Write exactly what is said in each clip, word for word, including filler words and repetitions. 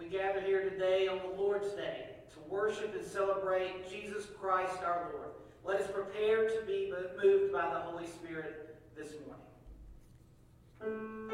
we gather here today on the Lord's Day to worship and celebrate Jesus Christ our Lord. Let us prepare to be moved by the Holy Spirit this morning.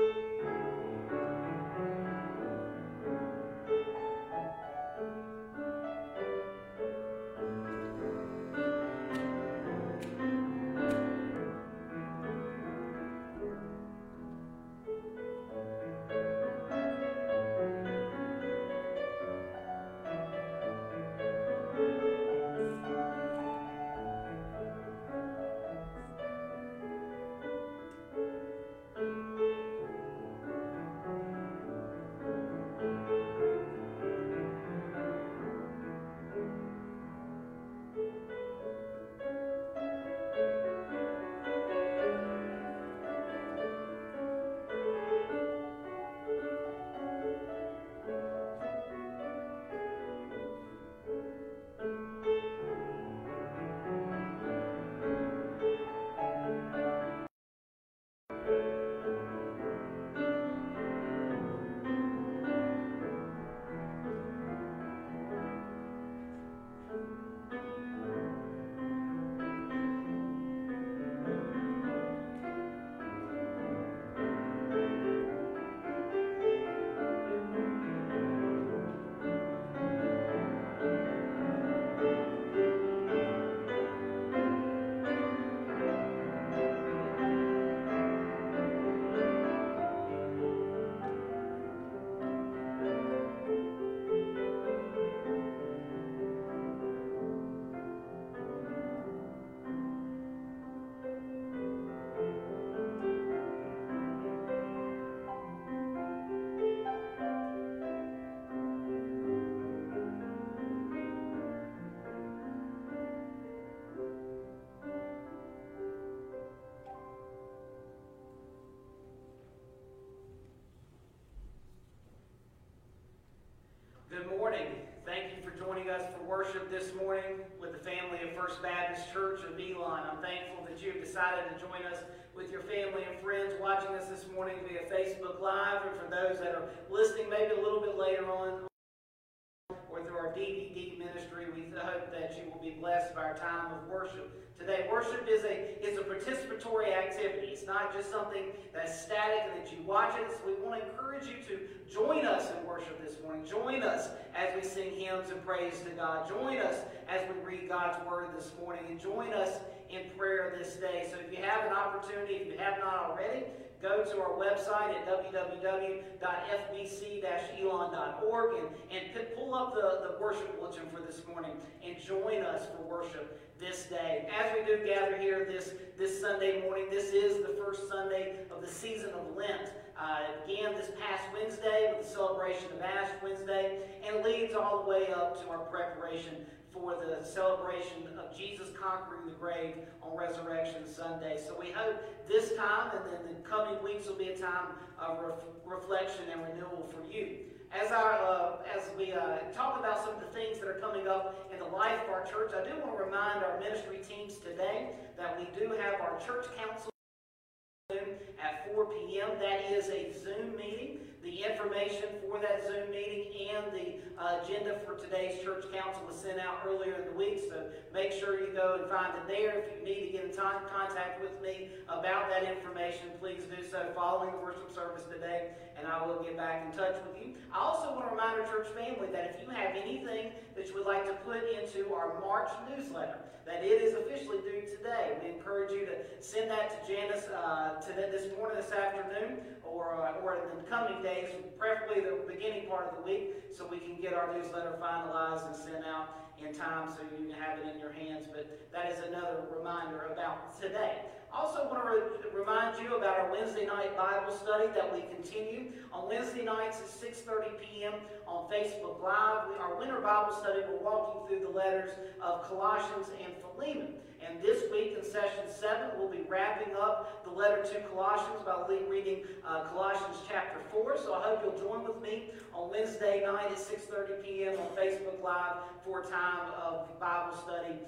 Good morning. Thank you for joining us for worship this morning with the family of First Baptist Church of Elon. I'm thankful that you have decided to join us with your family and friends watching us this morning via Facebook Live, and for those that are listening maybe a little bit later on or through our D V D ministry, we hope that you will be blessed by our time of worship today. Worship is a is a participatory activity. It's not just something that's static and that you watch it. So we want to encourage you to join us in worship this morning. Join us as we sing hymns and praise to God. Join us as we read God's Word this morning. And join us in prayer this day. So if you have an opportunity, if you have not already, go to our website at w w w dot f b c dash elon dot org and, and pull up the, the worship bulletin for this morning and join us for worship this day. As we do gather here this, this Sunday morning, this is the first Sunday of the season of Lent. Uh, it began this past Wednesday with the celebration of Ash Wednesday and leads all the way up to our preparation for the celebration of Jesus conquering the grave on Resurrection Sunday. So we hope this time and then the coming weeks will be a time of ref reflection and renewal for you. As, our, uh, as we uh, talk about some of the things that are coming up in the life of our church, I do want to remind our ministry teams today that we do have our church council at four p m That is a Zoom meeting. The information for that Zoom meeting and the uh, agenda for today's church council was sent out earlier in the week, so make sure you go and find it there. If you need to get in contact with me about that information, please do so following the worship service today, and I will get back in touch with you. I also want to remind our church family that if you have anything that you would like to put into our March newsletter, that it is officially due today. We encourage you to send that to Janice uh, today, this morning, this afternoon, or, uh, or in the coming days, preferably the beginning part of the week, so we can get our newsletter finalized and sent out in time so you can have it in your hands. But that is another reminder about today. Also want to re remind you about our Wednesday night Bible study that we continue. On Wednesday nights at six thirty p m on Facebook Live, we, our winter Bible study, we're walking through the letters of Colossians and Philemon. And this week in session seven, we'll be wrapping up the letter to Colossians by reading uh, Colossians chapter four. So I hope you'll join with me on Wednesday night at six thirty p m on Facebook Live for a time of Bible study and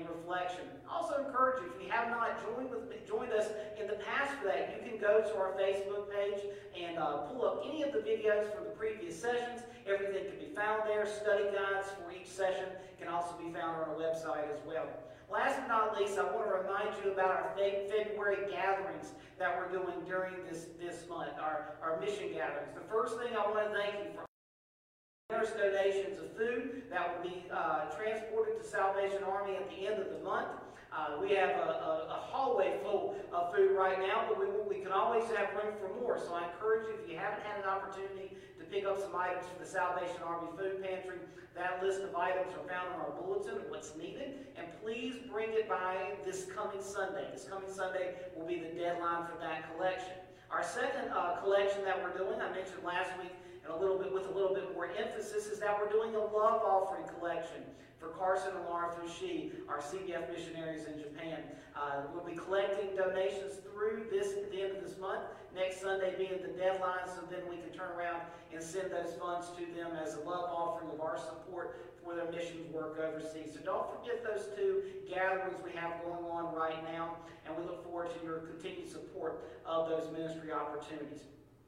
reflection. Also encourage you, if you have not joined with me, joined us in the past for that, you can go to our Facebook page and uh, pull up any of the videos from the previous sessions. Everything can be found there. Study guides for each session can also be found on our website as well. Last but not least, I want to remind you about our February gatherings that we're doing during this, this month, our, our mission gatherings. The first thing I want to thank you for generous donations of food that will be uh, transported to Salvation Army at the end of the month. Uh, we have a, a, a hallway full of food right now, but we, we can always have room for more. So I encourage you, if you haven't had an opportunity to pick up some items for the Salvation Army Food Pantry, that list of items are found in our bulletin of what's needed. And please bring it by this coming Sunday. This coming Sunday will be the deadline for that collection. Our second uh, collection that we're doing, I mentioned last week, and a little bit with a little bit more emphasis, is that we're doing a love offering collection for Carson and Laura Fushi, our C B F missionaries in Japan. Uh, we'll be collecting donations through this at the end of this month, next Sunday being the deadline, so then we can turn around and send those funds to them as a love offering of our support for their missions work overseas. So don't forget those two gatherings we have going on right now, and we look forward to your continued support of those ministry opportunities.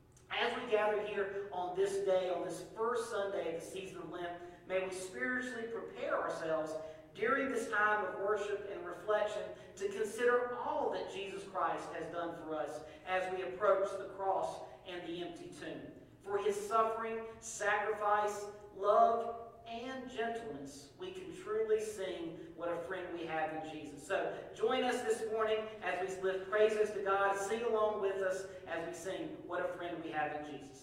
As we gather here on this day, on this first Sunday of the season of Lent, may we spiritually prepare ourselves during this time of worship and reflection to consider all that Jesus Christ has done for us as we approach the cross and the empty tomb. For his suffering, sacrifice, love, and gentleness, we can truly sing what a friend we have in Jesus. So join us this morning as we lift praises to God. Sing along with us as we sing what a friend we have in Jesus.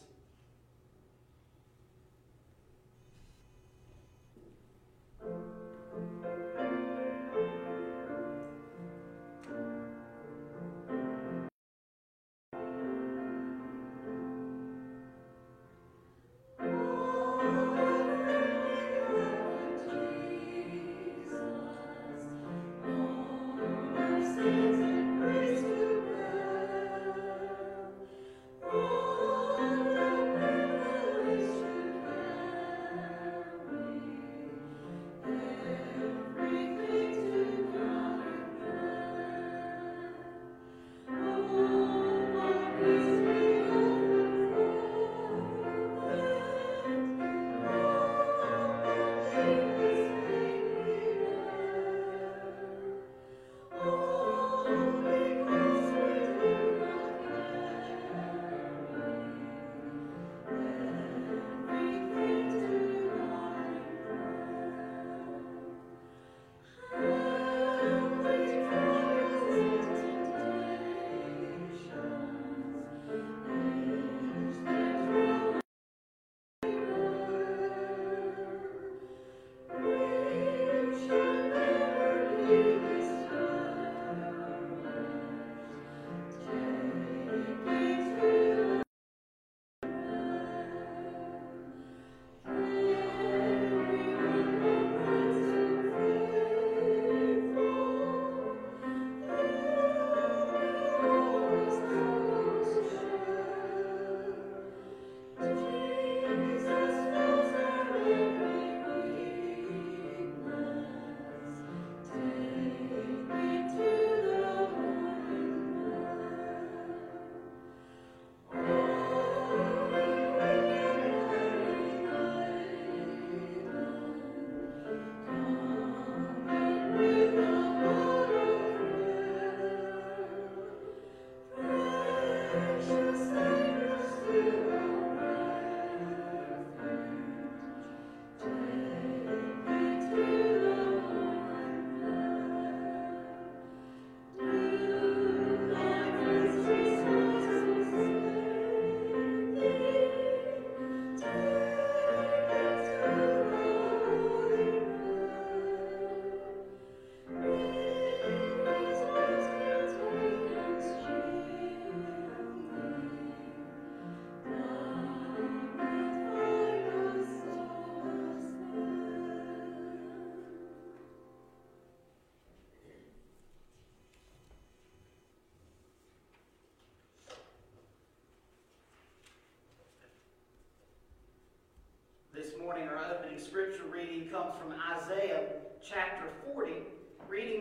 This morning, our opening scripture reading comes from Isaiah chapter forty, reading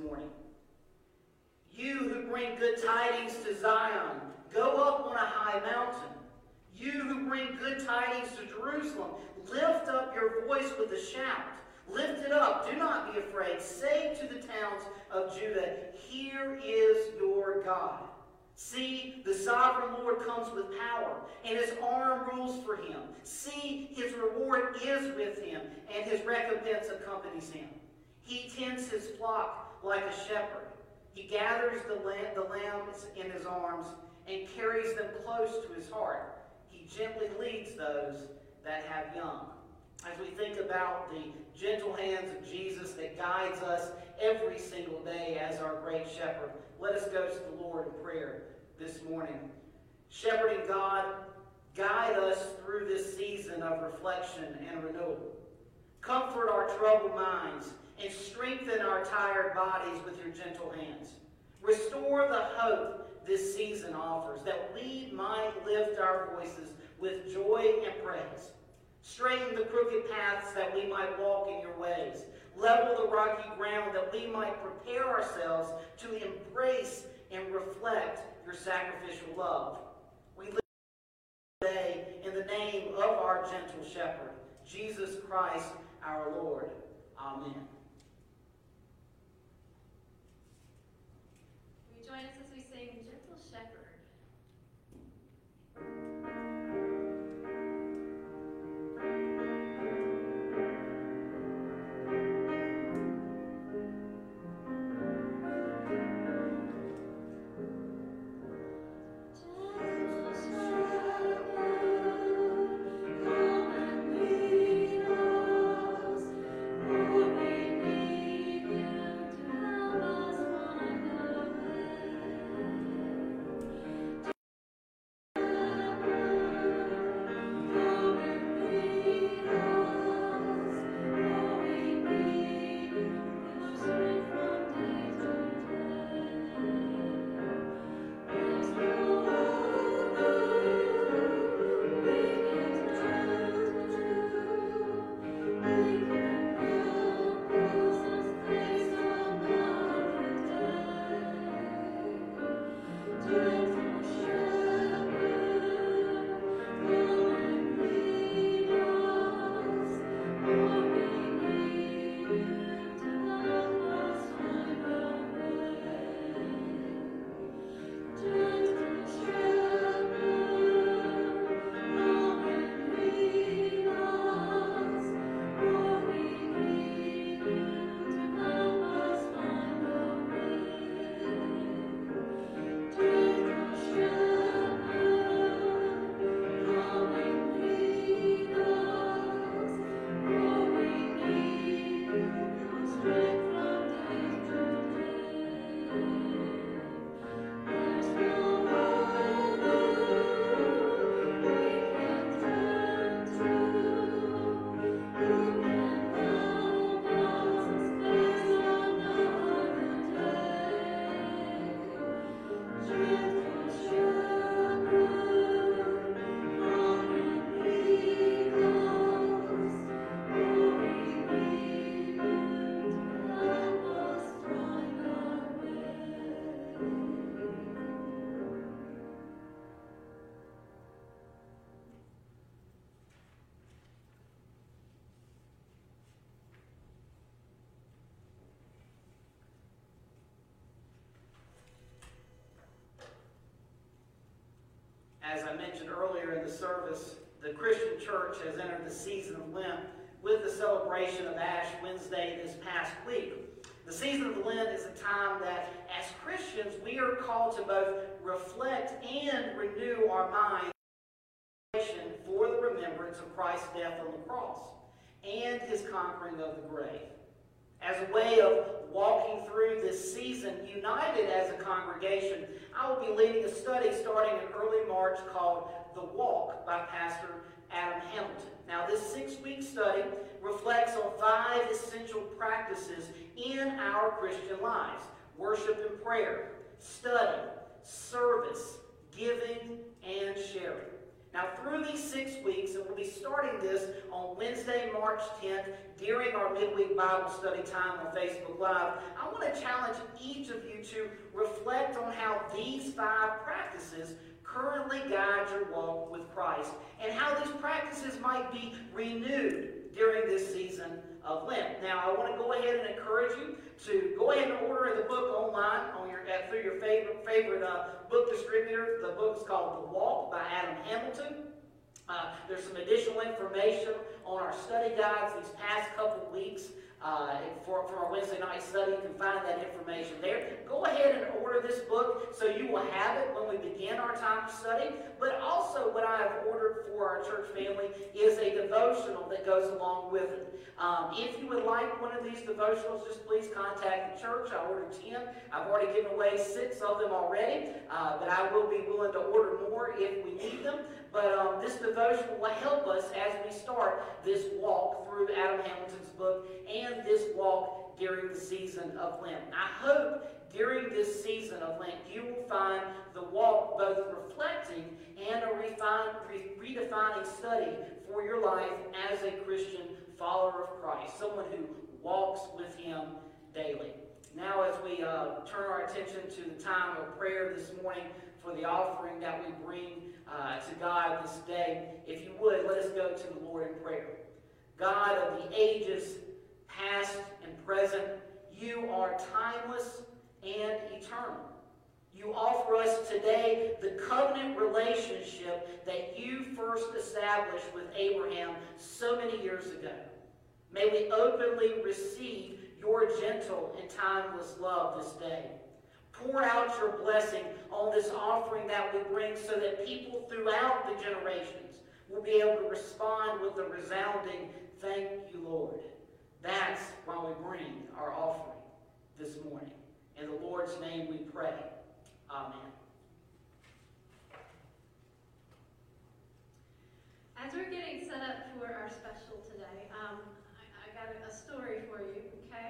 morning. You who bring good tidings to Zion, go up on a high mountain. You who bring good tidings to Jerusalem, lift up your voice with a shout. Lift it up, do not be afraid. Say to the towns of Judah, here is your God. See, the sovereign Lord comes with power, and his arm rules for him. See, his reward is with him, and his recompense accompanies him. He tends his flock like a shepherd. He gathers the, lamb, the lambs in his arms and carries them close to his heart. He gently leads those that have young. As we think about the gentle hands of Jesus that guides us every single day as our great shepherd, let us go to the Lord in prayer this morning. Shepherding God, guide us through this season of reflection and renewal. Comfort our troubled minds and strengthen our tired bodies with your gentle hands. Restore the hope this season offers, that we might lift our voices with joy and praise. Straighten the crooked paths that we might walk in your ways. Level the rocky ground that we might prepare ourselves to embrace and reflect your sacrificial love. We live today in the name of our gentle shepherd, Jesus Christ our Lord. Amen. Will you join us as we sing Gentle Shepherd? As I mentioned earlier in the service, the Christian church has entered the season of Lent with the celebration of Ash Wednesday this past week. The season of Lent is a time that, as Christians, we are called to both reflect and renew our minds for the remembrance of Christ's death on the cross and his conquering of the grave. As a way of walking through this season united as a congregation, I will be leading a study starting in early March called The Walk by Pastor Adam Hamilton. Now, this six-week study reflects on five essential practices in our Christian lives: worship and prayer, study, service, giving, and sharing. Now, through these six weeks, and we'll be starting this on Wednesday, March tenth, during our midweek Bible study time on Facebook Live, I want to challenge each of you to reflect on how these five practices currently guide your walk with Christ, and how these practices might be renewed during this season of Lent. Now, I want to go ahead and encourage you to go ahead and order the book online on your uh, through your favorite favorite uh, book distributor. The book is called The Walk by Adam Hamilton. Uh, there's some additional information on our study guides these past couple weeks. Uh, for, for our Wednesday night study, you can find that information there. Go ahead and order this book so you will have it when we begin our time of study. But also what I have ordered for our church family is a devotional that goes along with it. Um, if you would like one of these devotionals, just please contact the church. I ordered ten. I've already given away six of them already, uh, but I will be willing to order more if we need them. But um, this devotion will help us as we start this walk through Adam Hamilton's book and this walk during the season of Lent. I hope during this season of Lent you will find the walk both reflecting and a refine, re, redefining study for your life as a Christian follower of Christ, someone who walks with Him daily. Now, as we uh, turn our attention to the time of prayer this morning for the offering that we bring uh, to God this day, if you would, let us go to the Lord in prayer. God of the ages, past and present, you are timeless and eternal. You offer us today the covenant relationship that you first established with Abraham so many years ago. May we openly receive your gentle and timeless love this day. Pour out your blessing on this offering that we bring so that people throughout the generations will be able to respond with a resounding, "Thank you, Lord." That's why we bring our offering this morning. In the Lord's name we pray. Amen. As we're getting set up for our special today, um, I, I got a, a story for you, okay?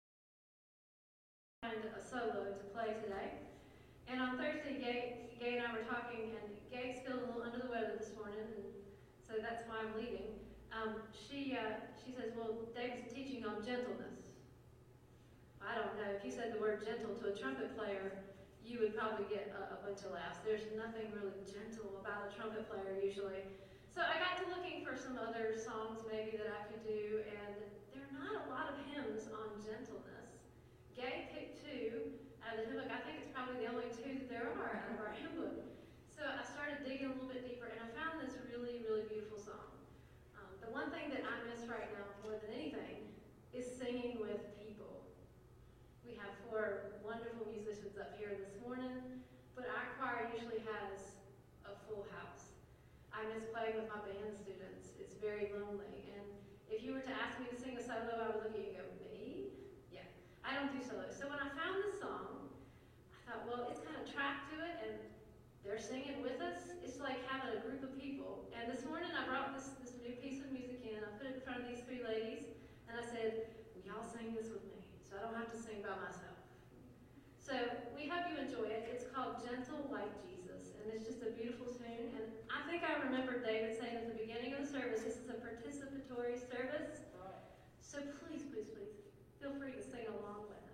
And a solo to play today. And on Thursday, Gay, Gay and I were talking, and Gay's feeling a little under the weather this morning, and so that's why I'm leaving. Um, she uh, she says, well, David's teaching on gentleness. I don't know. If you said the word gentle to a trumpet player, you would probably get a, a bunch of laughs. There's nothing really gentle about a trumpet player usually. So I got to looking for some other songs maybe that I could do, and there are not a lot of hymns on gentleness. Gay picked two out of the hymn book. I think it's probably the only two that there are out of our hymn book. So I started digging a little bit deeper, and I found this really, really beautiful song. Um, the one thing that I miss right now more than anything is singing with people. We have four wonderful musicians up here this morning, but our choir usually has a full house. I miss playing with my band students. It's very lonely. And if you were to ask me to sing a solo, I would look at you and go, me? Yeah, I don't do solos. So when I found this song, I thought, well, it's got a track to it, and they're singing with us. It's like having a group of people. And this morning I brought this, this new piece of music in. I put it in front of these three ladies, and I said, will y'all sing this with me? So I don't have to sing by myself. So we hope you enjoy it. It's called Gentle Like Jesus, and it's just a beautiful tune. And I think I remember David saying at the beginning of the service, this is a participatory service. So please, please, please, feel free to sing along with us.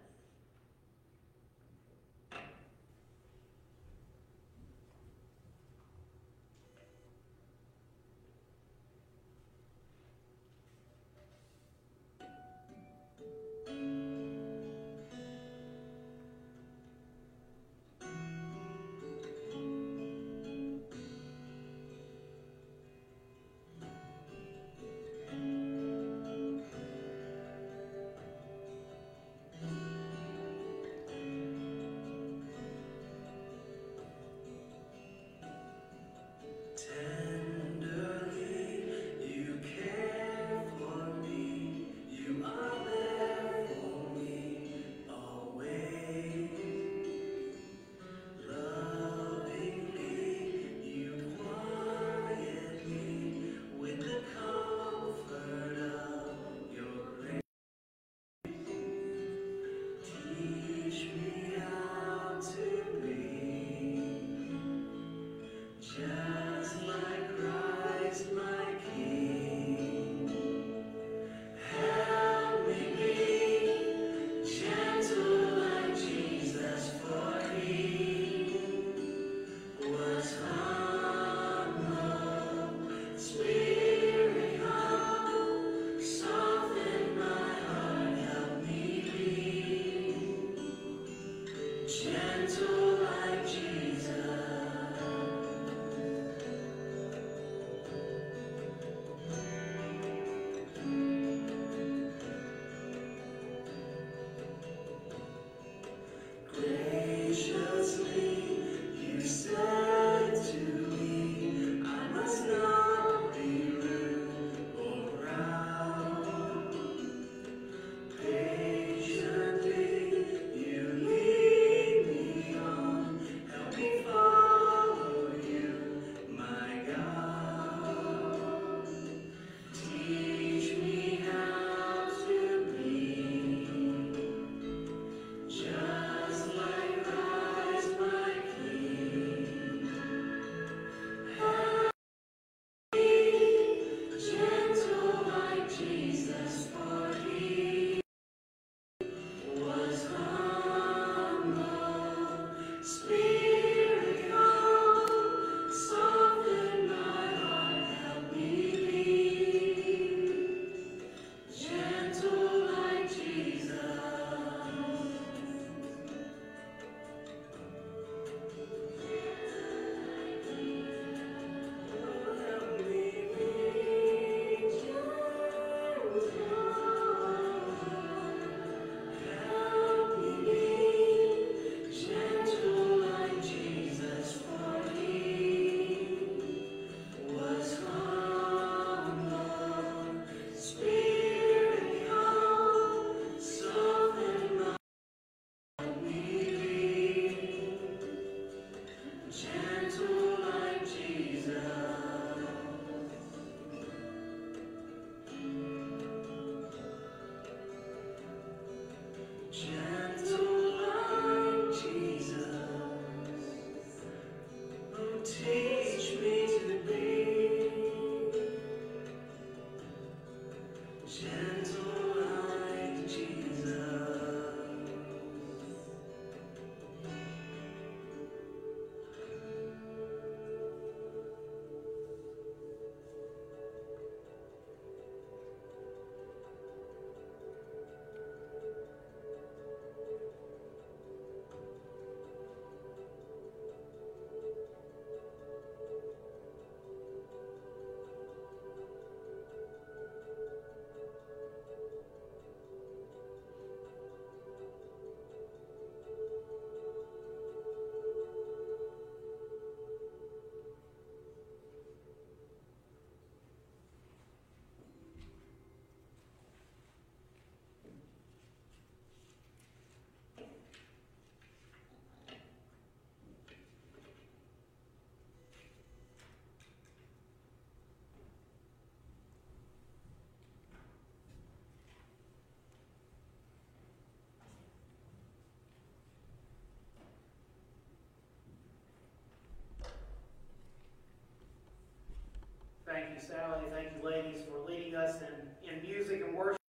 Thank you, Sally. Thank you, ladies, for leading us in, in music and worship.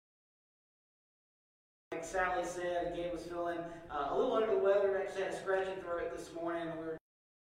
Like Sally said, Gabe was feeling uh, a little under the weather. Actually had a scratchy throat this morning. We were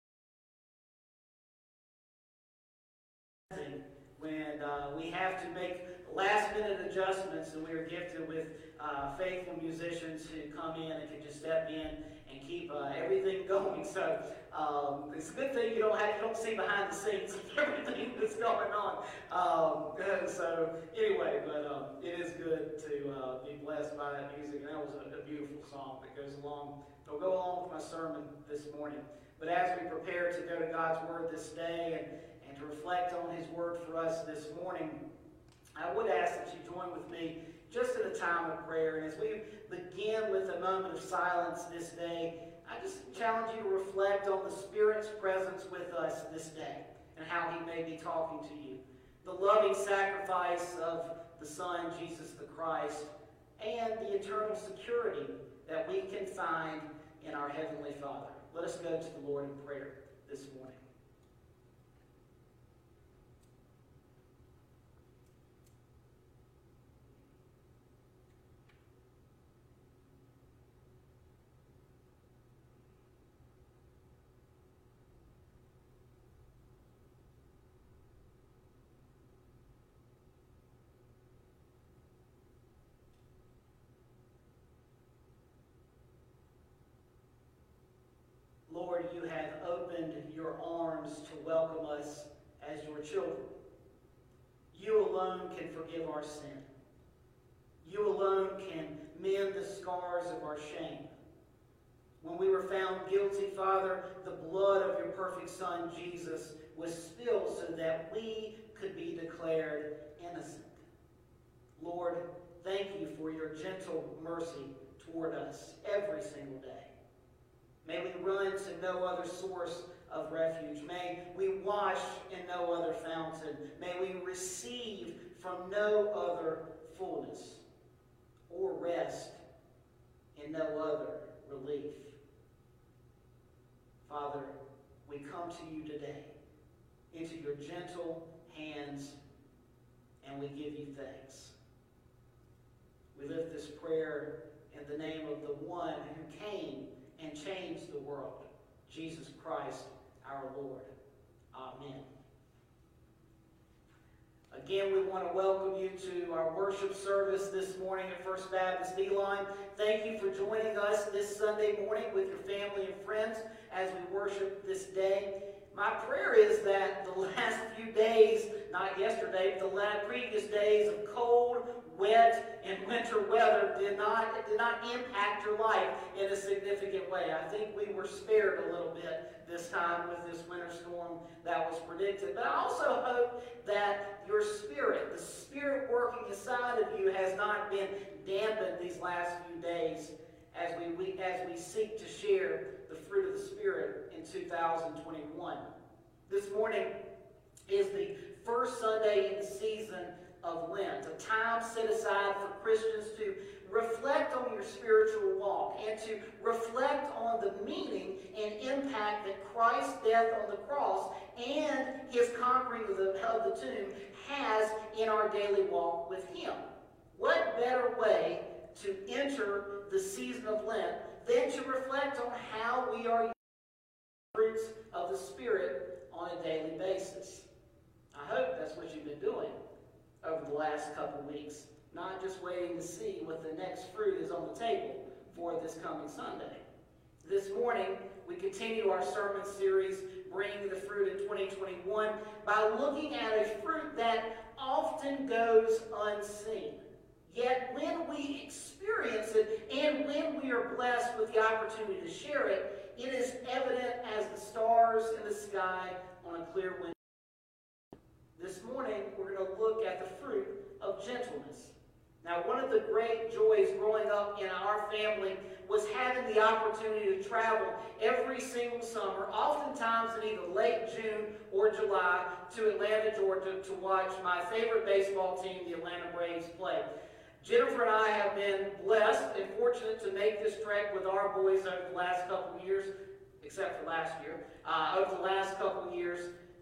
when uh, we have to make last-minute adjustments, and we are gifted with uh, faithful musicians who come in and can just step in and keep uh, everything going. So um, it's a good thing you don't have you don't see behind the scenes of everything that's going on. Um, so anyway, but um, it is good to uh, be blessed by that music, and that was a, a beautiful song that goes along. It'll go along with my sermon this morning. But as we prepare to go to God's Word this day and and to reflect on His Word for us this morning, I would ask that you join with me just in a time of prayer. And as we begin with a moment of silence this day, I just challenge you to reflect on the Spirit's presence with us this day and how He may be talking to you. The loving sacrifice of the Son, Jesus the Christ, and the eternal security that we can find in our Heavenly Father. Let us go to the Lord in prayer this morning. Lord, you have opened your arms to welcome us as your children. You alone can forgive our sin. You alone can mend the scars of our shame. When we were found guilty, Father, the blood of your perfect Son, Jesus, was spilled so that we could be declared innocent. Lord, thank you for your gentle mercy toward us every single day. May we run to no other source of refuge. May we wash in no other fountain. May we receive from no other fullness or rest in no other relief. Father, we come to you today into your gentle hands, and we give you thanks. We lift this prayer in the name of the one who came and change the world, Jesus Christ, our Lord. Amen. Again, we want to welcome you to our worship service this morning at First Baptist D-Line. Thank you for joining us this Sunday morning with your family and friends as we worship this day. My prayer is that the last few days, not yesterday, but the last previous days of cold, wet, and winter weather did not, did not impact your life in a significant way. I think we were spared a little bit this time with this winter storm that was predicted. But I also hope that your spirit, the spirit working inside of you, has not been dampened these last few days as we, we, as we seek to share the fruit of the Spirit in two thousand twenty-one. This morning is the first Sunday in the season of Lent, a time set aside for Christians to reflect on your spiritual walk and to reflect on the meaning and impact that Christ's death on the cross and his conquering of the, of the tomb has in our daily walk with him. What better way to enter the season of Lent than to reflect on how we are using the fruits of the Spirit on a daily basis? I hope that's what you've been doing over the last couple weeks, not just waiting to see what the next fruit is on the table for this coming Sunday. This morning, we continue our sermon series, Bringing the Fruit in twenty twenty-one, by looking at a fruit that often goes unseen. Yet when we experience it and when we are blessed with the opportunity to share it, it is evident as the stars in the sky on a clear winter. This morning, we're going to look at the fruit of gentleness. Now, one of the great joys growing up in our family was having the opportunity to travel every single summer, oftentimes in either late June or July, to Atlanta, Georgia, to watch my favorite baseball team, the Atlanta Braves, play. Jennifer and I have been blessed and fortunate to make this trek with our boys over the last couple of years, except for last year, uh, over the last couple of years.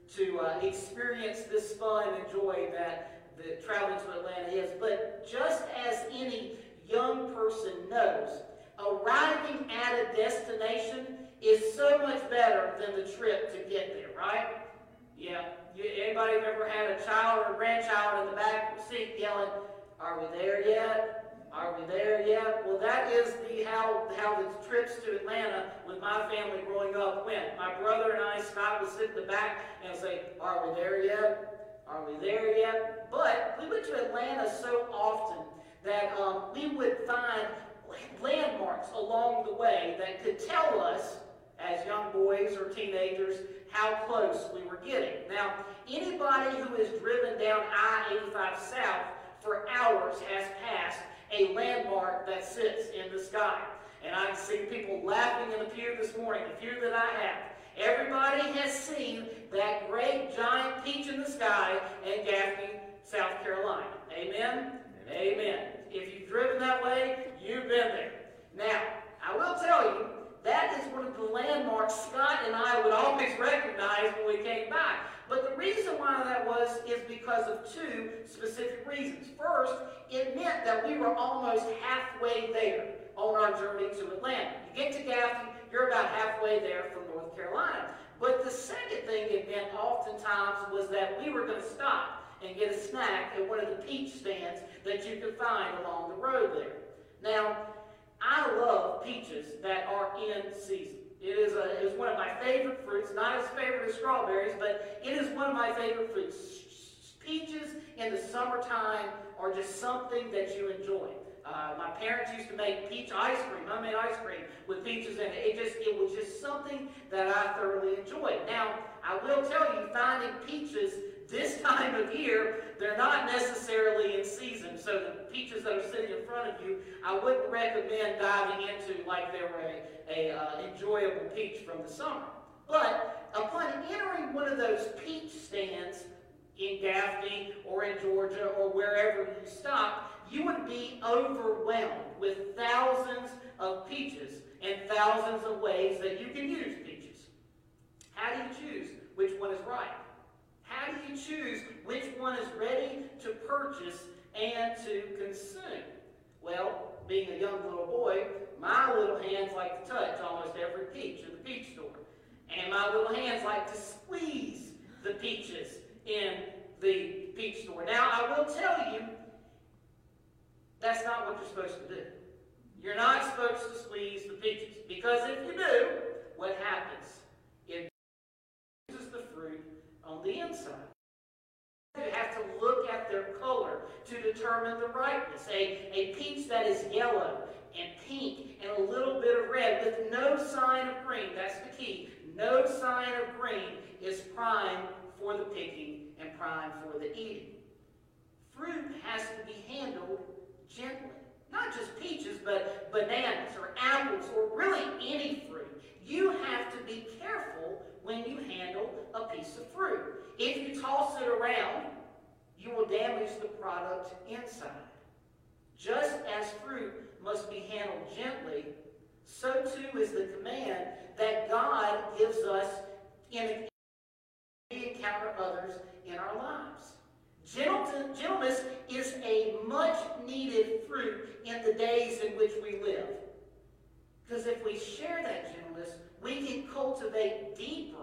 to uh, experience this fun and joy that the traveling to Atlanta is. But just as any young person knows, arriving at a destination is so much better than the trip to get there, right? Yeah. You, anybody ever had a child or a grandchild in the back seat yelling, "Are we there yet? Are we there yet?" Well, that is the how how the trips to Atlanta with my family growing up went. My brother and I, Scott, would sit in the back and say, "Are we there yet? Are we there yet?" But we went to Atlanta so often that um, we would find landmarks along the way that could tell us, as young boys or teenagers, how close we were getting. Now, anybody who has driven down I eighty-five South for hours has passed a landmark that sits in the sky. And I can see people laughing in the pew this morning, the pew that I have. Everybody has seen that great giant peach in the sky in Gaffney, South Carolina. Amen? Amen. Amen. If you've driven that way, you've been there. Now, I will tell you, that is one of the landmarks Scott and I would always recognize when we came back. But the reason why that was is because of two specific reasons. First, it meant that we were almost halfway there on our journey to Atlanta. You get to Gaffney, you're about halfway there from North Carolina. But the second thing it meant oftentimes was that we were going to stop and get a snack at one of the peach stands that you could find along the road there. Now, I love peaches that are in season. It is, a, it is one of my favorite fruits, not as favorite as strawberries, but it is one of my favorite fruits. Peaches in the summertime are just something that you enjoy. Uh, my parents used to make peach ice cream, homemade ice cream with peaches in it. It just, it was just something that I thoroughly enjoyed. Now, I will tell you, finding peaches this time of year, they're not necessarily in season. So the peaches that are sitting in front of you, I wouldn't recommend diving into like they were a, a uh, enjoyable peach from the summer. But upon entering one of those peach stands in Gaffney or in Georgia or wherever you stop, you would be overwhelmed with thousands of peaches and thousands of ways that you can use peaches. How do you choose which one is right? How do you choose which one is ready to purchase and to consume? Well, being a young little boy, my little hands like to touch almost every peach in the peach store. And my little hands like to squeeze the peaches in the peach store. Now, I will tell you, that's not what you're supposed to do. You're not supposed to squeeze the peaches. Because if you do, what happens? It loses the fruit on the inside. You have to look at their color to determine the ripeness. A, a peach that is yellow and pink and a little bit of red with no sign of green, that's the key, no sign of green, is prime for the picking and prime for the eating. Fruit has to be handled gently. Not just peaches, but bananas or apples or really any fruit. You have to be careful when you handle a piece of fruit. If you toss it around, you will damage the product inside. Just as fruit must be handled gently, so too is the command that God gives us in we encounter others in our lives. Gentleness is a much-needed fruit in the days in which we live. Because if we share that gentleness, we can cultivate deeper,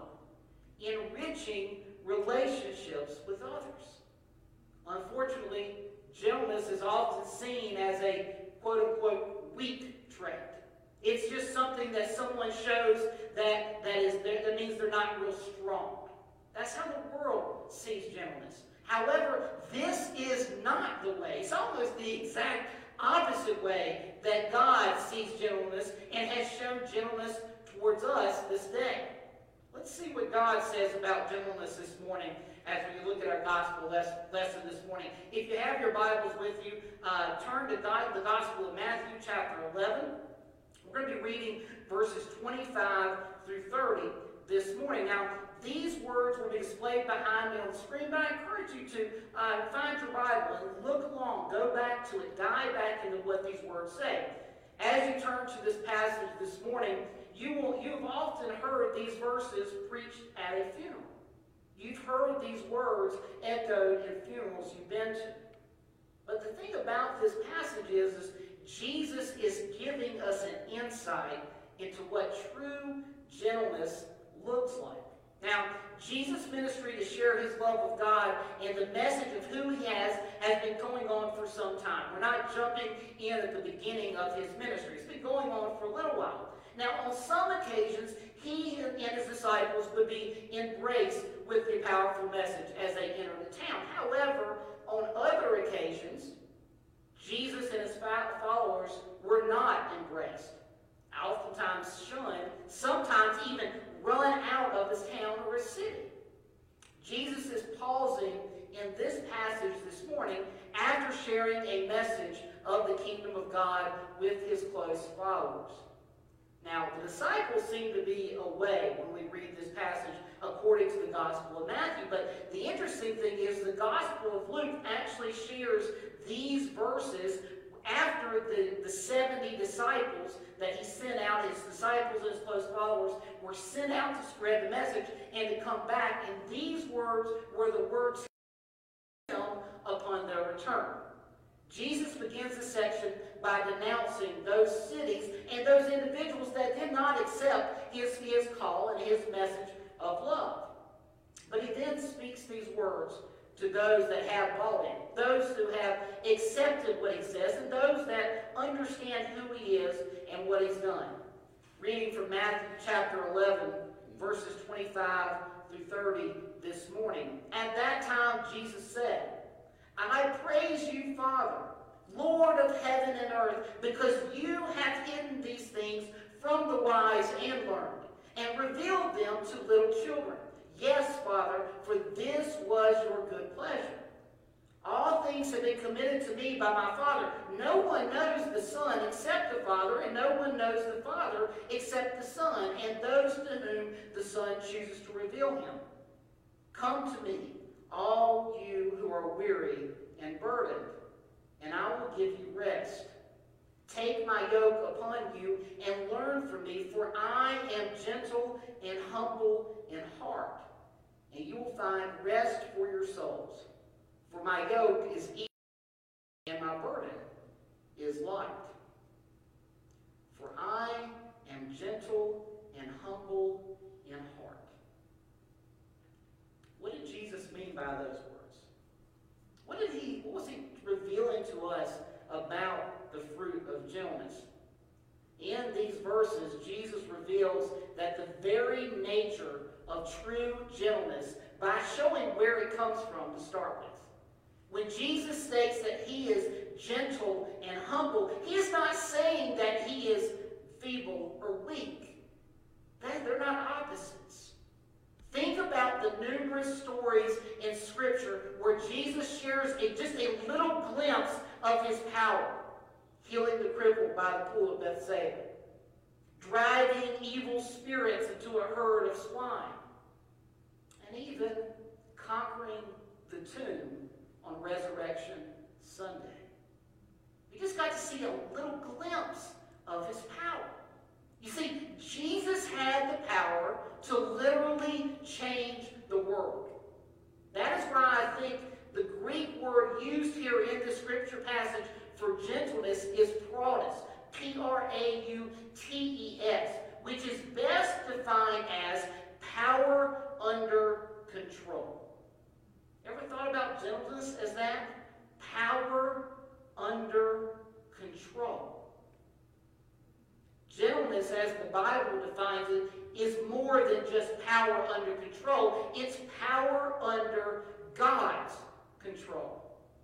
enriching relationships with others. Unfortunately, gentleness is often seen as a quote-unquote weak trait. It's just something that someone shows that, that, is, that means they're not real strong. That's how the world sees gentleness. However, this is not the way. It's almost the exact opposite way that God sees gentleness and has shown gentleness towards us this day. Let's see what God says about gentleness this morning as we look at our gospel lesson this morning. If you have your Bibles with you, uh, turn to God, the Gospel of Matthew chapter eleven. We're going to be reading verses twenty-five through thirty this morning. Now, these words will be displayed behind me on the screen, but I encourage you to uh, find your Bible and look along, go back to it, dive back into what these words say. As you turn to this passage this morning, you will, you've often heard these verses preached at a funeral. You've heard these words echoed in funerals you've been to. But the thing about this passage is, is Jesus is giving us an insight into what true gentleness looks like. Now, Jesus' ministry to share his love of God and the message of who he has has been going on for some time. We're not jumping in at the beginning of his ministry. It's been going on for a little while. Now, on some occasions, he and his disciples would be embraced with the powerful message as they enter the town. However, on other occasions, Jesus and his followers were not embraced, oftentimes shunned, sometimes even run out of his town or his city. Jesus is pausing in this passage this morning after sharing a message of the kingdom of God with his close followers. Now, the disciples seem to be away when we read this passage according to the Gospel of Matthew, but the interesting thing is the Gospel of Luke actually shares these verses after the, the seventy disciples that he sent out, his disciples and his close followers were sent out to spread the message and to come back, and these words were the words upon their return. Jesus begins the section by denouncing those cities and those individuals that did not accept his, his call and his message of love. But he then speaks these words to those that have bought in, those who have accepted what he says, and those that understand who he is and what he's done. Reading from Matthew chapter eleven, verses twenty-five through thirty this morning. At that time Jesus said, I praise you, Father, Lord of heaven and earth, because you have hidden these things from the wise and learned, and revealed them to little children. Yes, Father, for this was your good pleasure. All things have been committed to me by my Father. No one knows the Son except the Father, and no one knows the Father except the Son, and those to whom the Son chooses to reveal him. Come to me, all you who are weary and burdened, and I will give you rest. Take my yoke upon you and learn from me, for I am gentle and humble in heart, and you will find rest for your souls. For my yoke is easy and my burden is light. For I am gentle and humble in heart. What did Jesus mean by those words? What did he, what was he revealing to us about the fruit of gentleness? In these verses, Jesus reveals that the very nature of true gentleness by showing where it comes from to start with. When Jesus states that he is gentle and humble, he is not saying that he is feeble or weak. They're not opposites. Think about the numerous stories in Scripture where Jesus shares a, just a little glimpse of his power. Healing the crippled by the pool of Bethsaida. Driving evil spirits into a herd of swine. And even conquering the tomb on Resurrection Sunday. We just got to see a little glimpse of his power. You see, Jesus had the power to literally change the world. That is why I think the Greek word used here in the scripture passage for gentleness is praus, P R A U T E S, which is best defined as power under control. Ever thought about gentleness as that? Power under control. Gentleness, as the Bible defines it, is more than just power under control. It's power under God's control.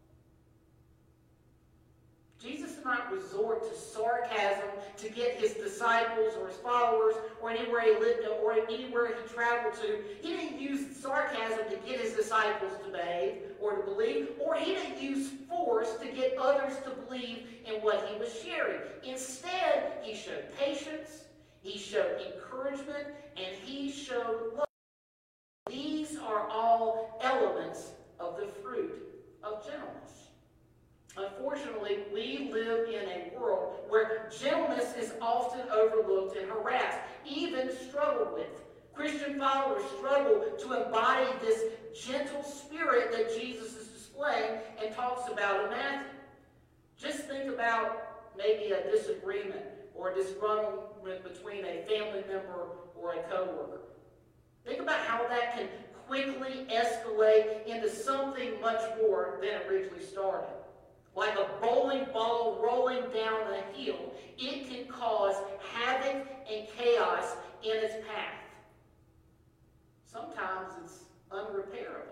Jesus did not resort to sarcasm to get his disciples or his followers or anywhere he lived or anywhere he traveled to. He didn't use sarcasm to get his disciples to behave or to believe, or he didn't use force to get others to believe in what he was sharing. Instead, he showed patience, he showed encouragement, and he showed love. These are all elements of the fruit of gentleness. Unfortunately, we live in a world where gentleness is often overlooked and harassed, even struggled with. Christian followers struggle to embody this gentle spirit that Jesus is displaying and talks about in Matthew. Just think about maybe a disagreement or a disgruntlement between a family member or a coworker. Think about how that can quickly escalate into something much more than originally started. Like a bowling ball rolling down a hill, it can cause havoc and chaos in its path. Sometimes it's unrepairable.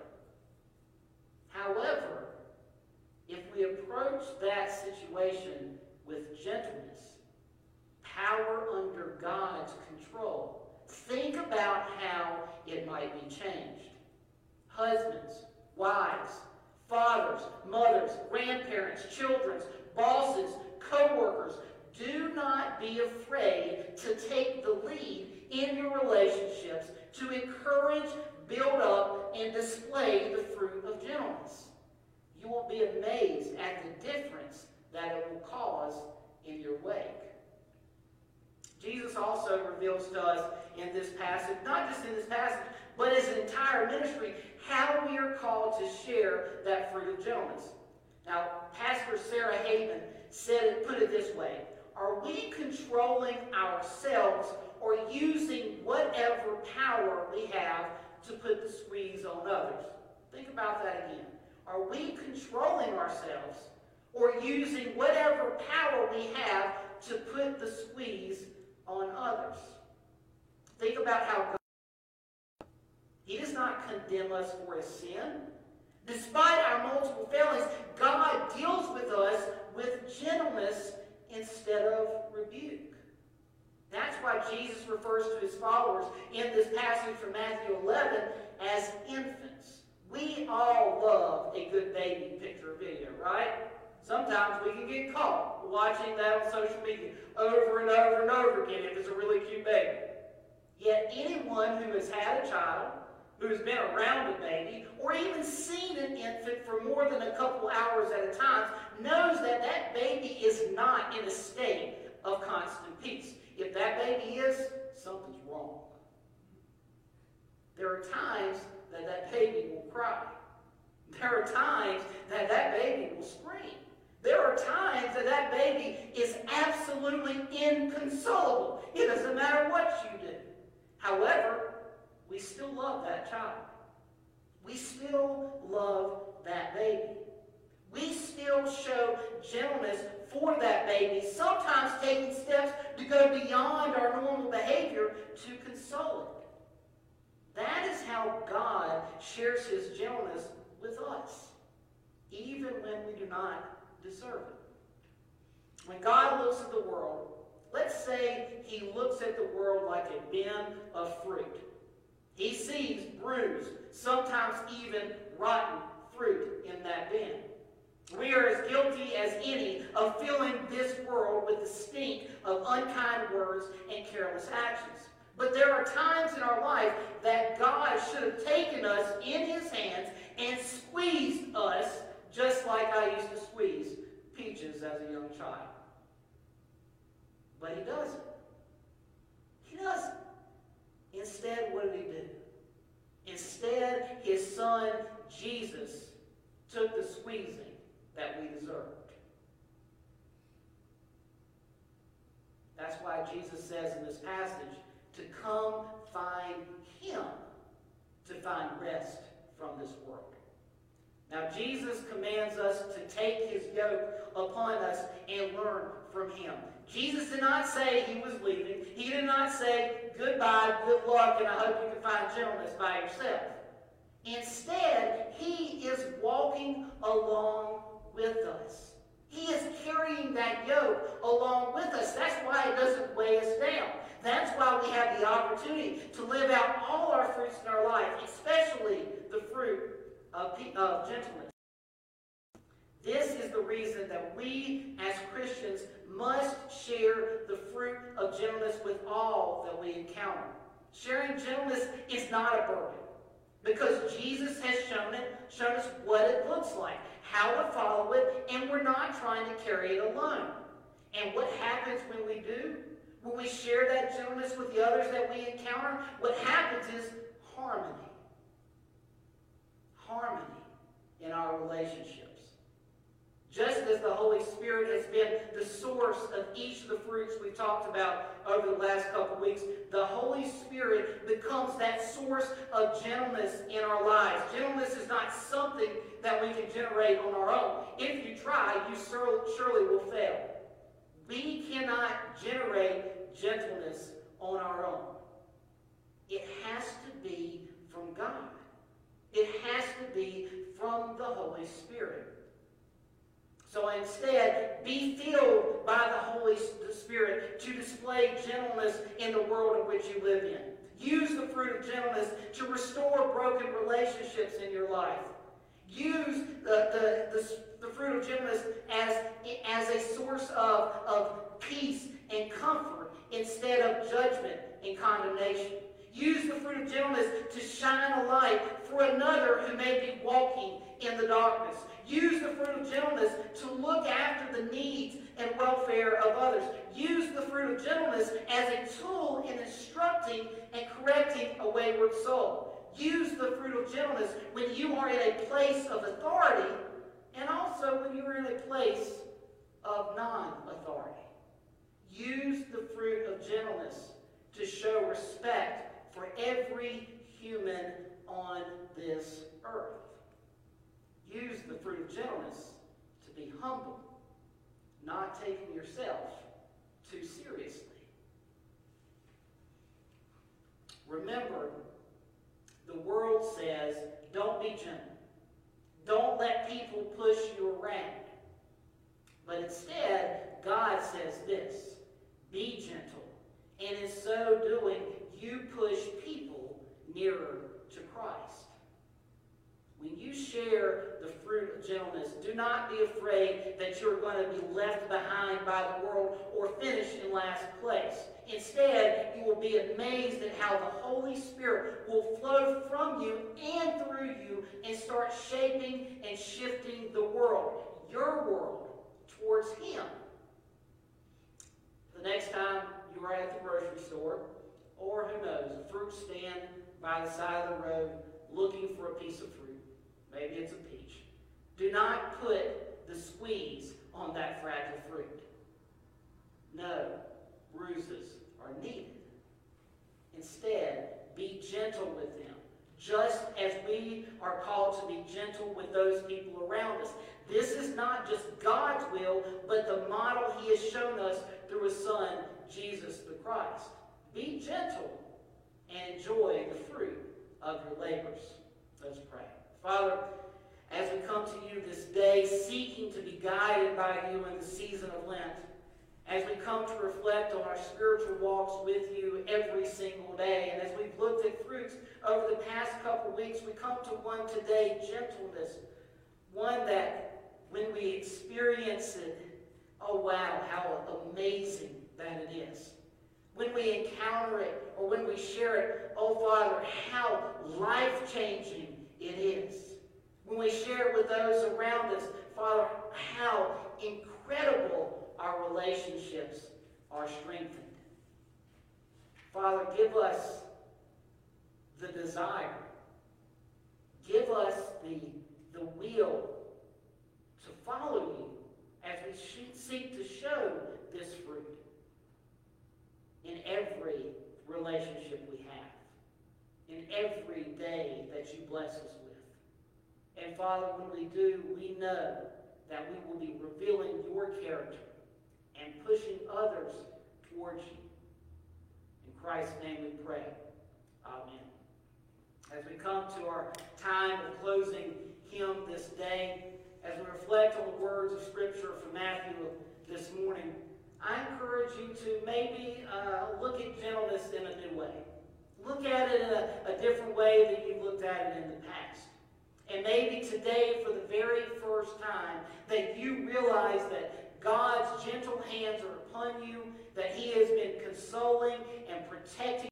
However, if we approach that situation with gentleness, power under God's control, think about how it might be changed. Husbands, wives, fathers, mothers, grandparents, children, bosses, co-workers, do not be afraid to take the lead in your relationships to encourage, build up, and display the fruit of gentleness. You will be amazed at the difference that it will cause in your wake. Jesus also reveals to us in this passage, not just in this passage, but his entire ministry, how we are called to share that fruit of gentleness. Now, Pastor Sarah Haven said it, put it this way: are we controlling ourselves or using whatever power we have to put the squeeze on others? Think about that again. Are we controlling ourselves or using whatever power we have to put the squeeze on others? Think about how God, he does not condemn us for a sin. Despite our multiple failings, God deals with us with gentleness instead of rebuke. That's why Jesus refers to his followers in this passage from Matthew eleven as infants. We all love a good baby picture or video, right? Sometimes we can get caught watching that on social media over and over and over again if it's a really cute baby. Yet anyone who has had a child, who has been around a baby, or even seen an infant for more than a couple hours at a time, knows that that baby is not in a state of constant peace. If that baby is, something's wrong. There are times that that baby will cry. There are times that that baby will scream. There are times that that baby is absolutely inconsolable. It doesn't matter what you do. However, we still love that child. We still love that baby. We still show gentleness for that baby, sometimes taking steps to go beyond our normal behavior to console it. That is how God shares his gentleness with us, even when we do not deserve it. When God looks at the world, let's say he looks at the world like a bin of fruit. He sees bruised, sometimes even rotten fruit in that bin. We are as guilty as any of filling this world with the stink of unkind words and careless actions. But there are times in our life that God should have taken us in his hands and squeezed us just like I used to squeeze peaches as a young child. But he doesn't. He doesn't. Instead, what did he do? Instead, his son, Jesus, took the squeezing that we deserved. That's why Jesus says in this passage to come find him, to find rest from this world. Now, Jesus commands us to take his yoke upon us and learn from him. Jesus did not say he was leaving. He did not say, goodbye, good luck, and I hope you can find gentleness by yourself. Instead, he is walking along with us. He is carrying that yoke along with us. That's why it doesn't weigh us down. That's why we have the opportunity to live out all our fruits in our life, especially the fruit of, of gentleness. This is the reason that we as Christians must share the fruit of gentleness with all that we encounter. Sharing gentleness is not a burden, because Jesus has shown it, shown us what it looks like, how to follow it, and we're not trying to carry it alone. And what happens when we do? When we share that gentleness with the others that we encounter, what happens is harmony. Harmony in our relationships. Just as the Holy Spirit has been the source of each of the fruits we've talked about over the last couple of weeks, the Holy Spirit becomes that source of gentleness in our lives. Gentleness is not something that we can generate on our own. If you try, you surely will fail. We cannot generate gentleness on our own. It has to be from God. It has to be from the Holy Spirit. So instead, be filled by the Holy Spirit to display gentleness in the world in which you live in. Use the fruit of gentleness to restore broken relationships in your life. Use the, the, the, the fruit of gentleness as, as a source of, of peace and comfort instead of judgment and condemnation. Use the fruit of gentleness to shine a light for another who may be walking in the darkness. Use the fruit of gentleness to look after the needs and welfare of others. Use the fruit of gentleness as a tool in instructing and correcting a wayward soul. Use the fruit of gentleness when you are in a place of authority and also when you are in a place of non-authority. Use the fruit of gentleness to show respect for every human on this earth. Use the fruit of gentleness to be humble, not taking yourself too seriously. Remember, the world says, don't be gentle. Don't let people push you around. But instead, God says this, be gentle. And in so doing, you push people nearer to Christ. When you share the fruit of gentleness, do not be afraid that you're going to be left behind by the world or finish in last place. Instead, you will be amazed at how the Holy Spirit will flow from you and through you and start shaping and shifting the world, your world, towards Him. The next time you are at the grocery store, or who knows, a fruit stand by the side of the road looking for a piece of fruit, maybe it's a peach, do not put the squeeze on that fragile fruit. No, bruises are needed. Instead, be gentle with them, just as we are called to be gentle with those people around us. This is not just God's will, but the model He has shown us through His Son, Jesus the Christ. Be gentle and enjoy the fruit of your labors. Let's pray. Father, as we come to you this day, seeking to be guided by you in the season of Lent, as we come to reflect on our spiritual walks with you every single day, and as we've looked at fruits over the past couple weeks, we come to one today, gentleness, one that when we experience it, oh wow, how amazing that it is. When we encounter it or when we share it, oh Father, how life-changing it is. When we share it with those around us, Father, how incredible our relationships are strengthened. Father, give us the desire. Give us the, the will to follow you as we seek to show this fruit in every relationship we have, in every day that you bless us with. And Father, when we do, we know that we will be revealing your character and pushing others towards you. In Christ's name we pray. Amen. As we come to our time of closing hymn this day, as we reflect on the words of Scripture from Matthew this morning, I encourage you to maybe uh, look at gentleness in a new way. Look at it in a, a different way than you've looked at it in the past. And maybe today, for the very first time, that you realize that God's gentle hands are upon you, that He has been consoling and protecting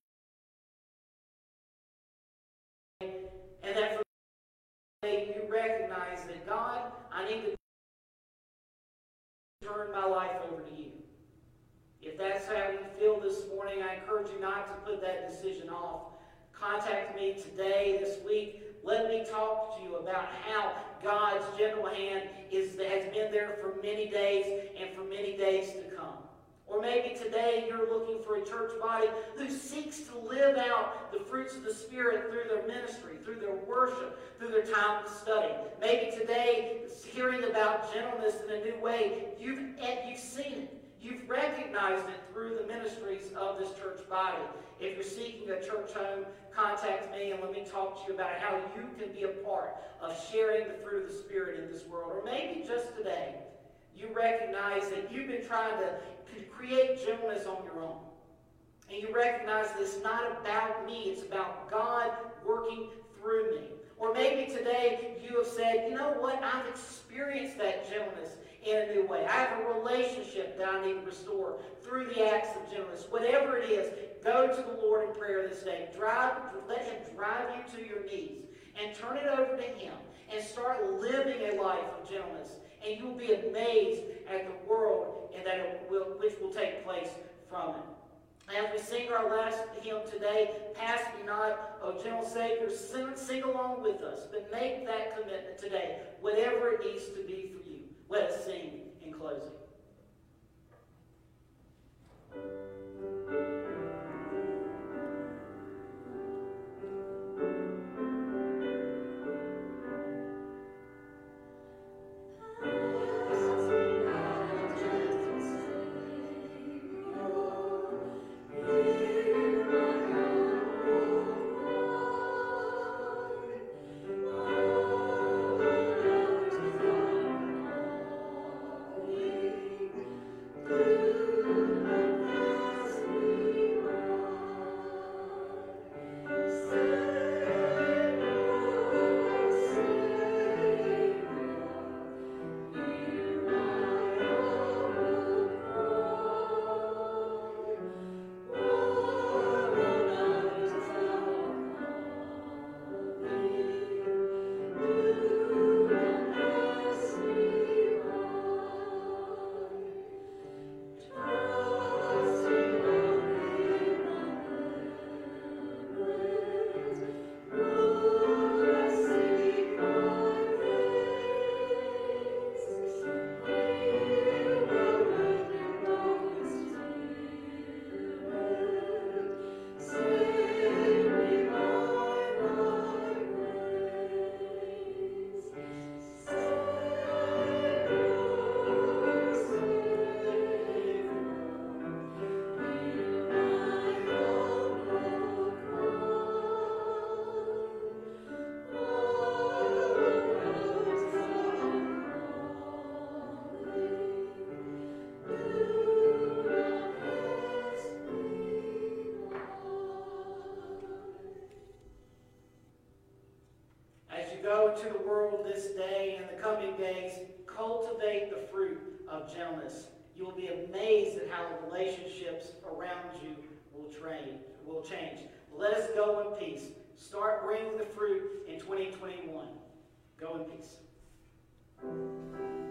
you, and that for today you recognize that, God, I need to turn my life over to you. If that's how you feel this this morning, I encourage you not to put that decision off. Contact me today, this week. Let me talk to you about how God's gentle hand is, has been there for many days and for many days to come. Or maybe today you're looking for a church body who seeks to live out the fruits of the Spirit through their ministry, through their worship, through their time of study. Maybe today, hearing about gentleness in a new way, you've, you've seen it. You've recognized it through the ministries of this church body. If you're seeking a church home, contact me and let me talk to you about how you can be a part of sharing the fruit of the Spirit in this world. Or maybe just today, you recognize that you've been trying to create gentleness on your own. And you recognize that it's not about me, it's about God working through me. Or maybe today you have said, you know what, I've experienced that gentleness in a new way. I have a relationship that I need to restore through the acts of gentleness. Whatever it is, go to the Lord in prayer this day. Drive, let Him drive you to your knees and turn it over to Him and start living a life of gentleness. And you will be amazed at the world and that it will, which will take place from it. As we sing our last hymn today, Pass Me Not, O Gentle Savior, sing, sing along with us, but make that commitment today, whatever it needs to be for you. Let us sing in closing. Go into the world this day and the coming days, cultivate the fruit of gentleness. You will be amazed at how the relationships around you will, train, will change. Let us go in peace. Start bringing the fruit in twenty twenty-one. Go in peace.